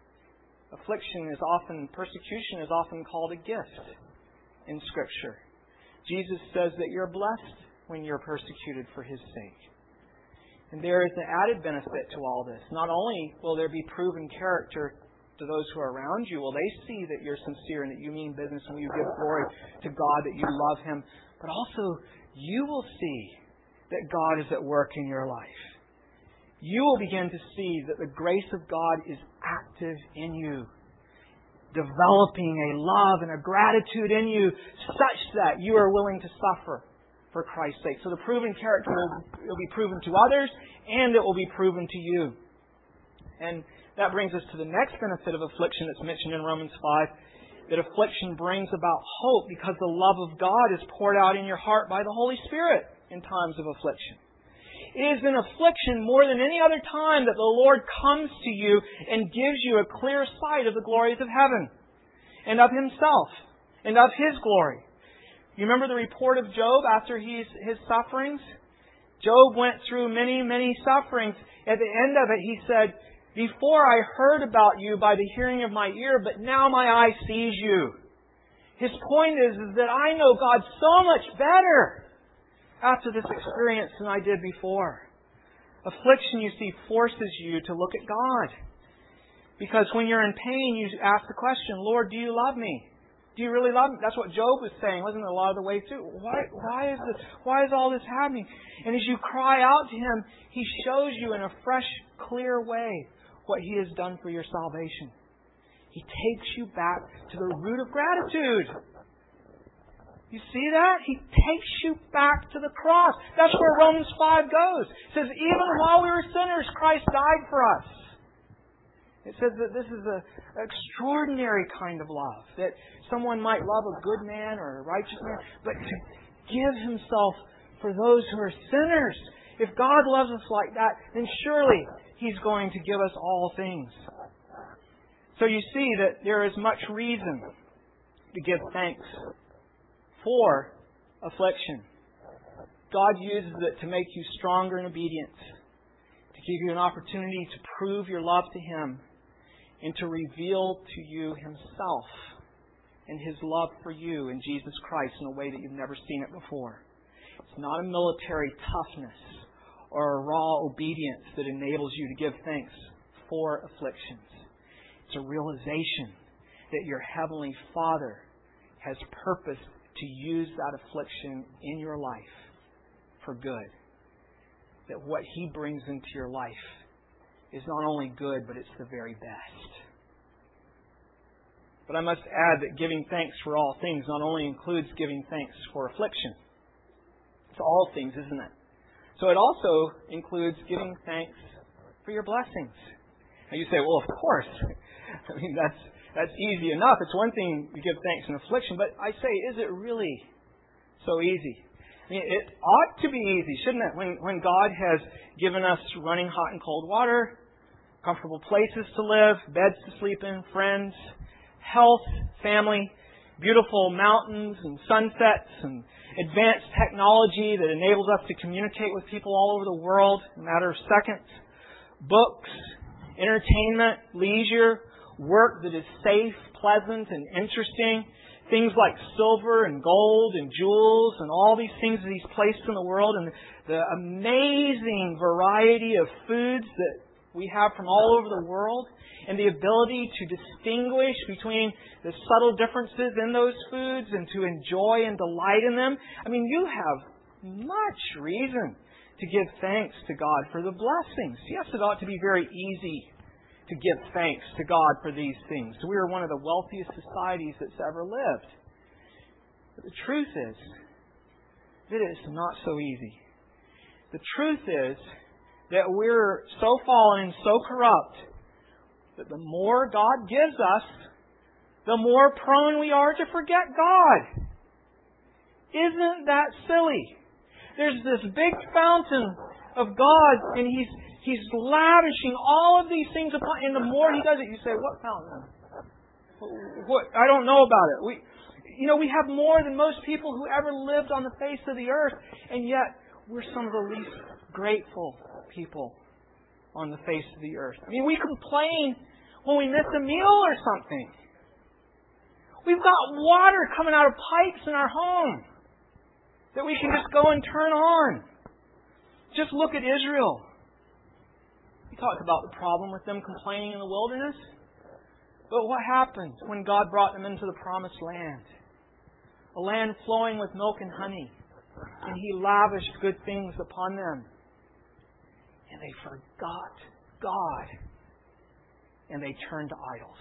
Persecution is often called a gift in Scripture. Jesus says that you're blessed when you're persecuted for His sake. And there is an added benefit to all this. Not only will there be proven character to those who are around you, will they see that you're sincere and that you mean business and you give glory to God, that you love Him, but also you will see that God is at work in your life. You will begin to see that the grace of God is active in you, developing a love and a gratitude in you such that you are willing to suffer for Christ's sake. So the proven character will be proven to others, and it will be proven to you. And that brings us to the next benefit of affliction that's mentioned in Romans 5, that affliction brings about hope because the love of God is poured out in your heart by the Holy Spirit in times of affliction. It is in affliction more than any other time that the Lord comes to you and gives you a clear sight of the glories of heaven and of Himself and of His glory. You remember the report of Job after his sufferings? Job went through many, many sufferings. At the end of it, he said, "Before I heard about you by the hearing of my ear, but now my eye sees you." His point is that I know God so much better after this experience than I did before. Affliction, you see, forces you to look at God. Because when you're in pain, you ask the question, "Lord, do you love me? Do you really love me?" That's what Job was saying, wasn't it, a lot of the way through? Why is all this happening? And as you cry out to Him, He shows you in a fresh, clear way what He has done for your salvation. He takes you back to the root of gratitude. You see that? He takes you back to the cross. That's where Romans 5 goes. It says, even while we were sinners, Christ died for us. It says that this is an extraordinary kind of love. That someone might love a good man or a righteous man, but to give Himself for those who are sinners. If God loves us like that, then surely He's going to give us all things. So you see that there is much reason to give thanks for affliction. God uses it to make you stronger in obedience, to give you an opportunity to prove your love to Him, and to reveal to you Himself and His love for you in Jesus Christ in a way that you've never seen it before. It's not a military toughness or a raw obedience that enables you to give thanks for afflictions. It's a realization that your Heavenly Father has purposed to use that affliction in your life for good. That what He brings into your life is not only good, but it's the very best. But I must add that giving thanks for all things not only includes giving thanks for affliction. It's all things, isn't it? So it also includes giving thanks for your blessings. Now you say, well, of course. I mean, that's easy enough. It's one thing to give thanks in affliction, but I say, is it really so easy? I mean, it ought to be easy, shouldn't it? When God has given us running hot and cold water, comfortable places to live, beds to sleep in, friends, health, family, beautiful mountains and sunsets and advanced technology that enables us to communicate with people all over the world in a matter of seconds, books, entertainment, leisure, work that is safe, pleasant, and interesting, things like silver and gold and jewels and all these things that He's placed in the world, and the amazing variety of foods that we have from all over the world and the ability to distinguish between the subtle differences in those foods and to enjoy and delight in them, I mean, you have much reason to give thanks to God for the blessings. Yes, it ought to be very easy to give thanks to God for these things. We are one of the wealthiest societies that's ever lived. But the truth is that it's not so easy. The truth is that we're so fallen and so corrupt that the more God gives us, the more prone we are to forget God. Isn't that silly? There's this big fountain of God, and He's lavishing all of these things upon, and the more He does it, you say, what fountain? What? I don't know about it. We have more than most people who ever lived on the face of the earth, and yet we're some of the least grateful people on the face of the earth. I mean, we complain when we miss a meal or something. We've got water coming out of pipes in our home that we can just go and turn on. Just look at Israel. We talked about the problem with them complaining in the wilderness. But what happened when God brought them into the promised land? A land flowing with milk and honey. And He lavished good things upon them. And they forgot God. And they turned to idols.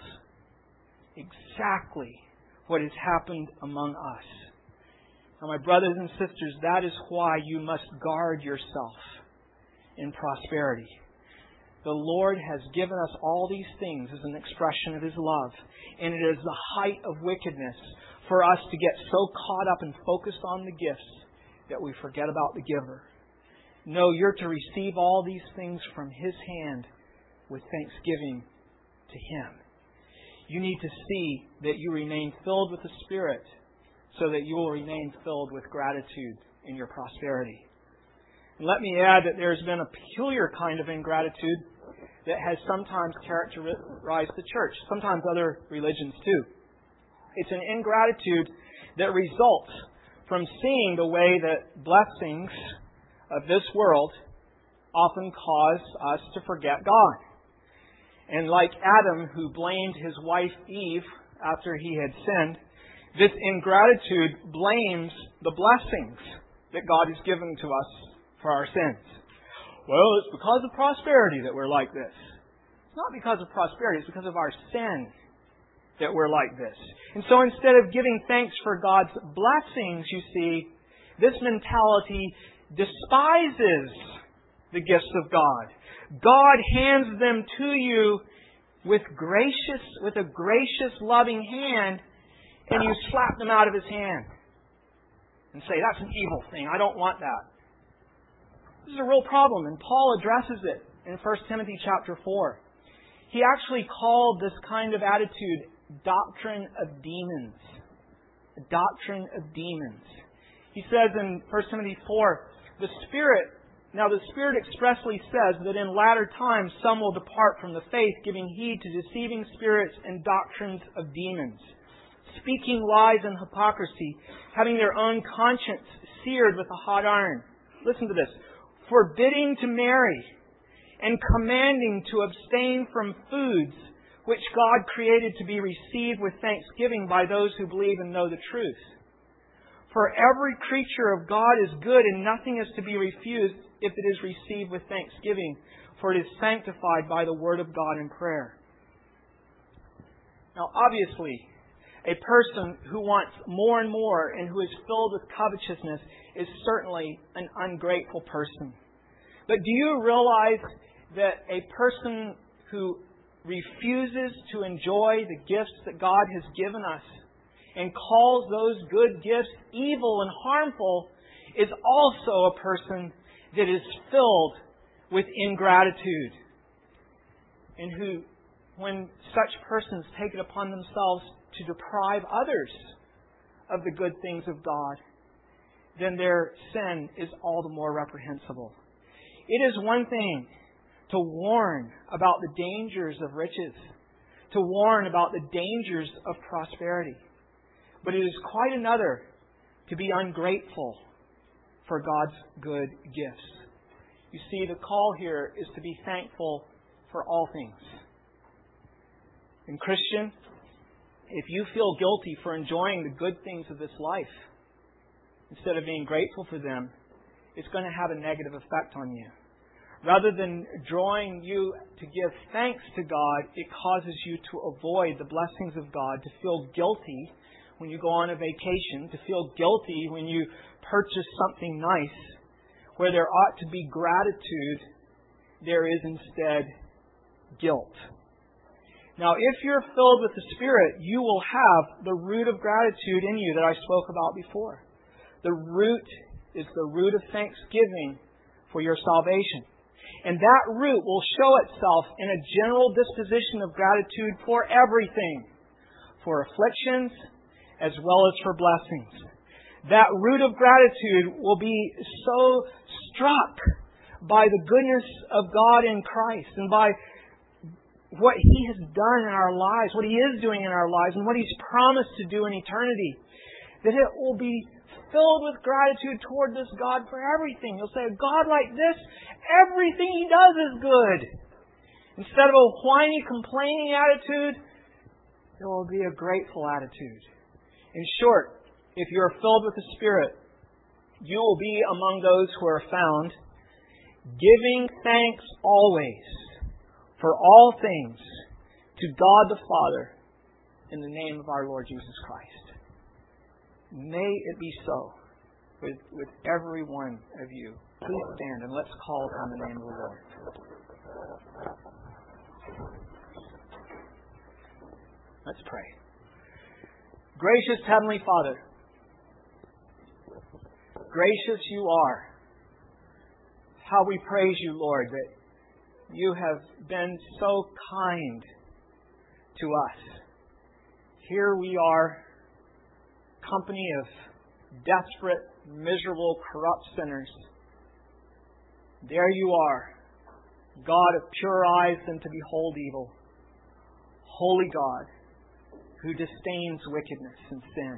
Exactly what has happened among us. Now, my brothers and sisters, that is why you must guard yourself in prosperity. The Lord has given us all these things as an expression of His love. And it is the height of wickedness for us to get so caught up and focused on the gifts that we forget about the giver. No, you're to receive all these things from His hand with thanksgiving to Him. You need to see that you remain filled with the Spirit so that you will remain filled with gratitude in your prosperity. And let me add that there's been a peculiar kind of ingratitude that has sometimes characterized the church, sometimes other religions too. It's an ingratitude that results from seeing the way that blessings of this world often cause us to forget God. And like Adam, who blamed his wife Eve after he had sinned, this ingratitude blames the blessings that God has given to us for our sins. Well, it's because of prosperity that we're like this. It's not because of prosperity, it's because of our sin that we're like this. And so instead of giving thanks for God's blessings, you see, this mentality despises the gifts of God. God hands them to you with a gracious, loving hand, and you slap them out of His hand and say, that's an evil thing. I don't want that. This is a real problem, and Paul addresses it in 1 Timothy chapter 4. He actually called this kind of attitude doctrine of demons. A doctrine of demons. He says in 1 Timothy 4, the Spirit expressly says that in latter times some will depart from the faith, giving heed to deceiving spirits and doctrines of demons, speaking lies and hypocrisy, having their own conscience seared with a hot iron. Listen to this. Forbidding to marry and commanding to abstain from foods which God created to be received with thanksgiving by those who believe and know the truth. For every creature of God is good, and nothing is to be refused if it is received with thanksgiving, for it is sanctified by the word of God in prayer. Now, obviously, a person who wants more and more and who is filled with covetousness is certainly an ungrateful person. But do you realize that a person who refuses to enjoy the gifts that God has given us and calls those good gifts evil and harmful is also a person that is filled with ingratitude, and who, when such persons take it upon themselves to deprive others of the good things of God, then their sin is all the more reprehensible. It is one thing to warn about the dangers of riches, to warn about the dangers of prosperity. But it is quite another to be ungrateful for God's good gifts. You see, the call here is to be thankful for all things. And Christian, if you feel guilty for enjoying the good things of this life, instead of being grateful for them, it's going to have a negative effect on you. Rather than drawing you to give thanks to God, it causes you to avoid the blessings of God, to feel guilty when you go on a vacation, to feel guilty when you purchase something nice. Where there ought to be gratitude, there is instead guilt. Now, if you're filled with the Spirit, you will have the root of gratitude in you that I spoke about before. The root is the root of thanksgiving for your salvation. And that root will show itself in a general disposition of gratitude for everything, for afflictions as well as for blessings. That root of gratitude will be so struck by the goodness of God in Christ and by what He has done in our lives, what He is doing in our lives, and what He's promised to do in eternity, that it will be filled with gratitude toward this God for everything. You'll say, a God like this, everything He does is good. Instead of a whiny, complaining attitude, it will be a grateful attitude. In short, if you're filled with the Spirit, you will be among those who are found giving thanks always for all things to God the Father in the name of our Lord Jesus Christ. May it be so with every one of you. Please stand and let's call upon the name of the Lord. Let's pray. Gracious Heavenly Father, gracious you are. How we praise you, Lord, that you have been so kind to us. Here we are, company of desperate, miserable, corrupt sinners. There you are, God of pure eyes and to behold evil. Holy God, who disdains wickedness and sin.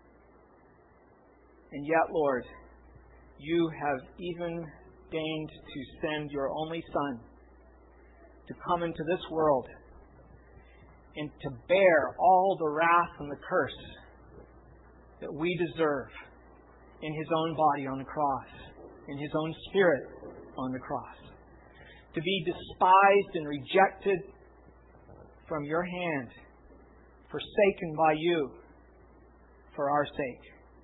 And yet, Lord, you have even deigned to send your only Son to come into this world and to bear all the wrath and the curse that we deserve in His own body on the cross, in His own Spirit on the cross. To be despised and rejected from your hand, forsaken by you for our sake.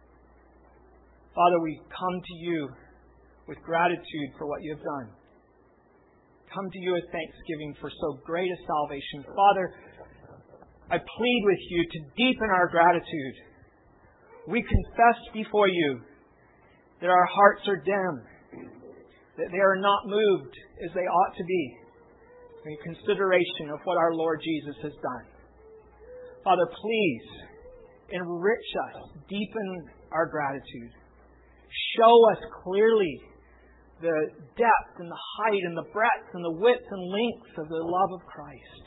Father, we come to you with gratitude for what you have done. Come to you with thanksgiving for so great a salvation. Father, I plead with you to deepen our gratitude. We confess before you that our hearts are dim, that they are not moved as they ought to be in consideration of what our Lord Jesus has done. Father, please enrich us, deepen our gratitude. Show us clearly the depth and the height and the breadth and the width and length of the love of Christ.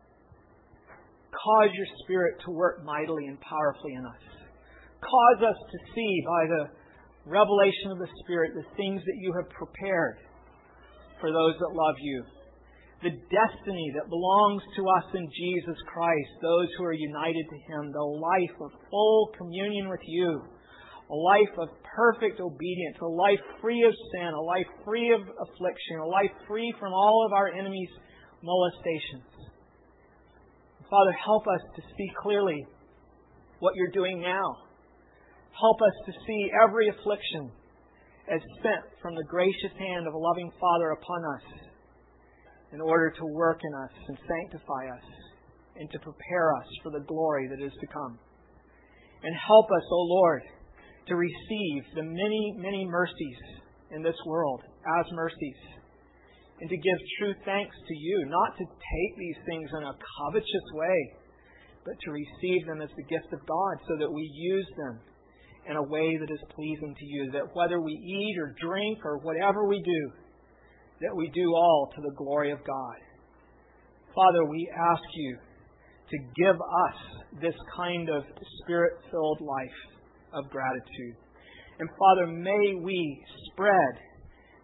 Cause your Spirit to work mightily and powerfully in us. Cause us to see by the revelation of the Spirit the things that you have prepared for those that love you. The destiny that belongs to us in Jesus Christ, those who are united to Him, the life of full communion with you, a life of perfect obedience, a life free of sin, a life free of affliction, a life free from all of our enemies' molestations. Father, help us to see clearly what you're doing now. Help us to see every affliction as sent from the gracious hand of a loving Father upon us in order to work in us and sanctify us and to prepare us for the glory that is to come. And help us, O Lord, to receive the many, many mercies in this world as mercies and to give true thanks to you, not to take these things in a covetous way, but to receive them as the gift of God so that we use them in a way that is pleasing to you, that whether we eat or drink or whatever we do, that we do all to the glory of God. Father, we ask you to give us this kind of Spirit-filled life of gratitude. And Father, may we spread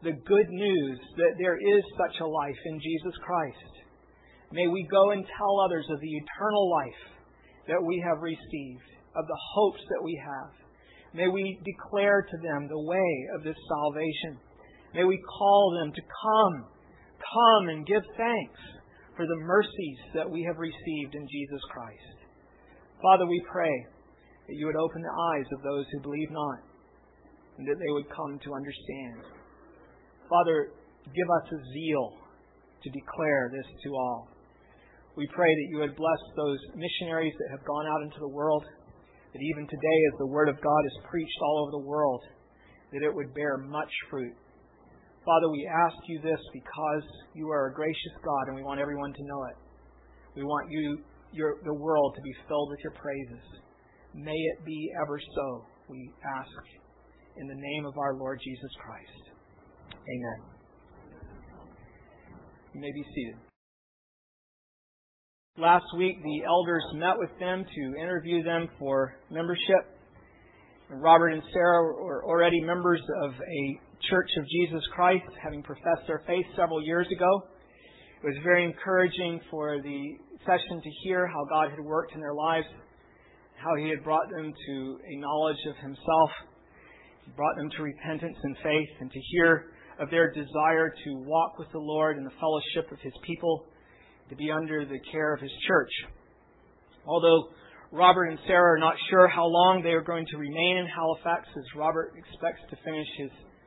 the good news that there is such a life in Jesus Christ. May we go and tell others of the eternal life that we have received, of the hopes that we have. May we declare to them the way of this salvation. May we call them to come and give thanks for the mercies that we have received in Jesus Christ. Father, we pray that you would open the eyes of those who believe not, and that they would come to understand. Father, give us a zeal to declare this to all. We pray that you would bless those missionaries that have gone out into the world, that even today as the Word of God is preached all over the world, that it would bear much fruit. Father, we ask you this because you are a gracious God and we want everyone to know it. We want the world to be filled with your praises. May it be ever so, we ask, in the name of our Lord Jesus Christ. Amen. You may be seated. Last week, the elders met with them to interview them for membership. Robert and Sarah were already members of a Church of Jesus Christ, having professed their faith several years ago. It was very encouraging for the session to hear how God had worked in their lives, how He had brought them to a knowledge of Himself, brought them to repentance and faith, and to hear of their desire to walk with the Lord in the fellowship of His people, to be under the care of His church. Although Robert and Sarah are not sure how long they are going to remain in Halifax, as Robert expects to finish his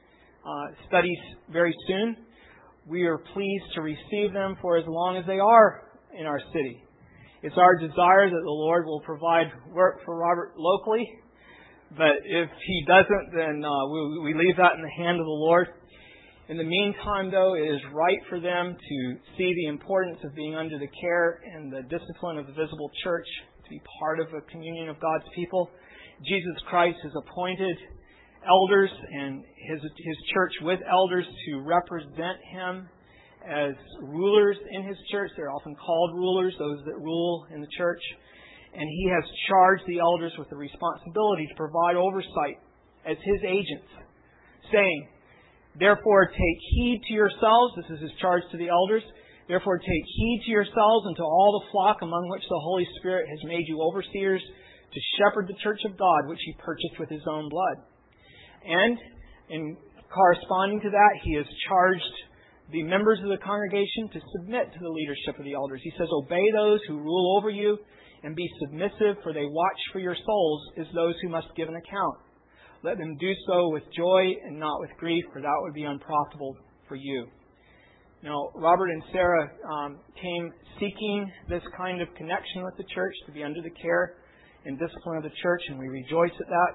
studies very soon, we are pleased to receive them for as long as they are in our city. It's our desire that the Lord will provide work for Robert locally, but if He doesn't, then we leave that in the hand of the Lord. In the meantime, though, it is right for them to see the importance of being under the care and the discipline of the visible church, to be part of a communion of God's people. Jesus Christ has appointed elders and His church with elders to represent Him as rulers in His church. They're often called rulers, those that rule in the church. And He has charged the elders with the responsibility to provide oversight as His agents, saying, "Therefore take heed to yourselves," this is His charge to the elders, "therefore take heed to yourselves and to all the flock among which the Holy Spirit has made you overseers, to shepherd the church of God, which He purchased with His own blood." And in corresponding to that, He has charged the members of the congregation to submit to the leadership of the elders. He says, "Obey those who rule over you and be submissive, for they watch for your souls as those who must give an account. Let them do so with joy and not with grief, for that would be unprofitable for you." Now, Robert and Sarah came seeking this kind of connection with the church, to be under the care and discipline of the church, and we rejoice at that.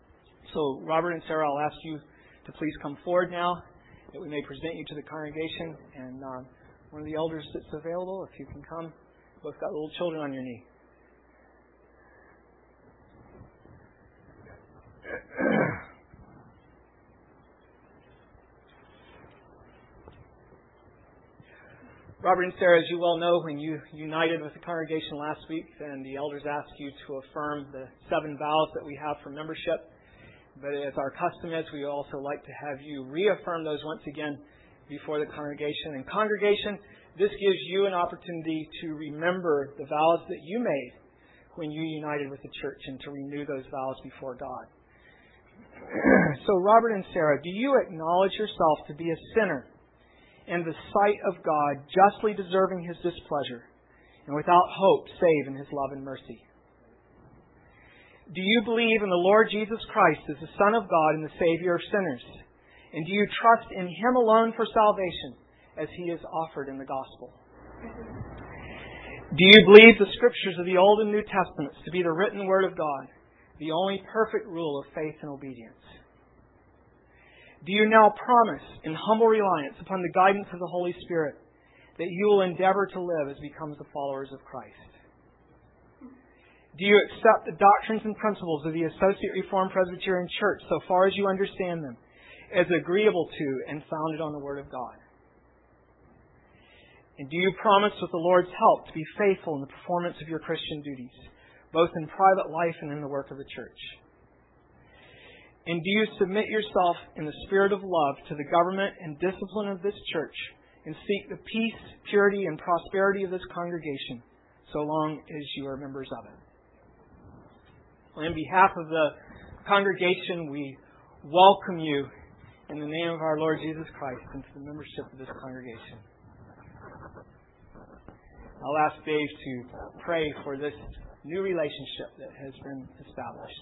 So, Robert and Sarah, I'll ask you to please come forward now, that we may present you to the congregation. And one of the elders that's available, if you can come. Both got little children on your knee. Robert and Sarah, as you well know, when you united with the congregation last week, then the elders asked you to affirm the 7 vows that we have for membership. But as our custom is, we also like to have you reaffirm those once again before the congregation. And congregation, this gives you an opportunity to remember the vows that you made when you united with the church, and to renew those vows before God. So, Robert and Sarah, do you acknowledge yourself to be a sinner in the sight of God, justly deserving His displeasure, and without hope save in His love and mercy? Do you believe in the Lord Jesus Christ as the Son of God and the Savior of sinners? And do you trust in Him alone for salvation, as He is offered in the gospel? Do you believe the Scriptures of the Old and New Testaments to be the written Word of God, the only perfect rule of faith and obedience? Do you now promise, in humble reliance upon the guidance of the Holy Spirit, that you will endeavor to live as becomes the followers of Christ? Do you accept the doctrines and principles of the Associate Reformed Presbyterian Church, so far as you understand them, as agreeable to and founded on the Word of God? And do you promise, with the Lord's help, to be faithful in the performance of your Christian duties, both in private life and in the work of the church? And do you submit yourself in the spirit of love to the government and discipline of this church, and seek the peace, purity, and prosperity of this congregation, so long as you are members of it? Well, on behalf of the congregation, we welcome you in the name of our Lord Jesus Christ into the membership of this congregation. I'll ask Dave to pray for this new relationship that has been established.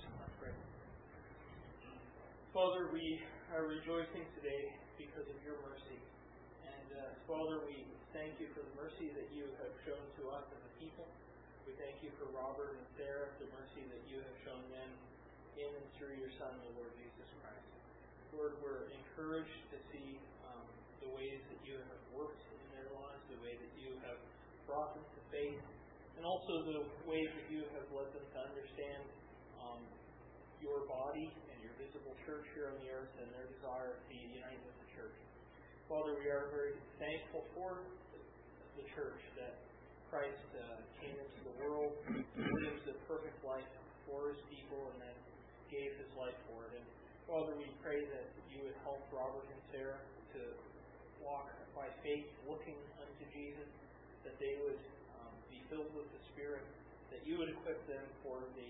Father, we are rejoicing today because of your mercy. And Father, we thank you for the mercy that you have shown to us as a people. We thank you for Robert and Sarah, the mercy that you have shown them in and through your Son, the Lord Jesus Christ. Lord, we're encouraged to see the ways that you have worked in their lives, the way that you have brought them to faith, and also the ways that you have led them to understand your body and your visible church here on the earth and their desire to unite with the church. Father, we are very thankful for the church, that Christ came into the world, lived a perfect life for his people, and then gave his life for it. And Father, we pray that you would help Robert and Sarah to walk by faith, looking unto Jesus, that they would be filled with the Spirit, that you would equip them for the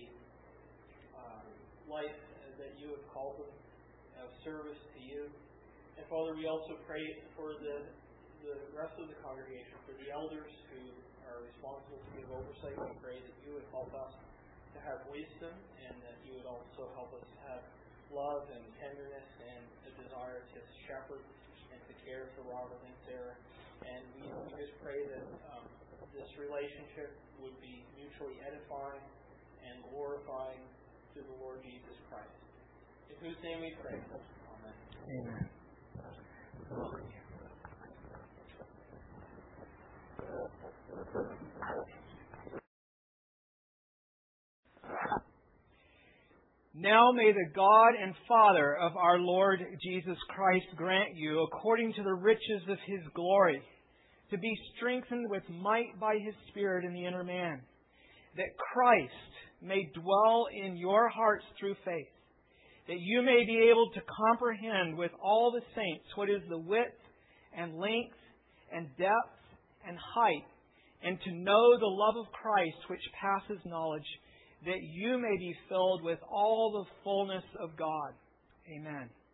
life that you have called them of service to you. And Father, we also pray for the rest of the congregation, for the elders who are responsible to give oversight. We pray that you would help us to have wisdom, and that you would also help us to have love and tenderness and a desire to shepherd and to care for Robert and Sarah. And we just pray that this relationship would be mutually edifying and glorifying to the Lord Jesus Christ. In whose name we pray. Amen. Amen. Now may the God and Father of our Lord Jesus Christ grant you, according to the riches of his glory, to be strengthened with might by his Spirit in the inner man, that Christ may dwell in your hearts through faith, that you may be able to comprehend with all the saints what is the width and length and depth and height, and to know the love of Christ which passes knowledge, that you may be filled with all the fullness of God. Amen.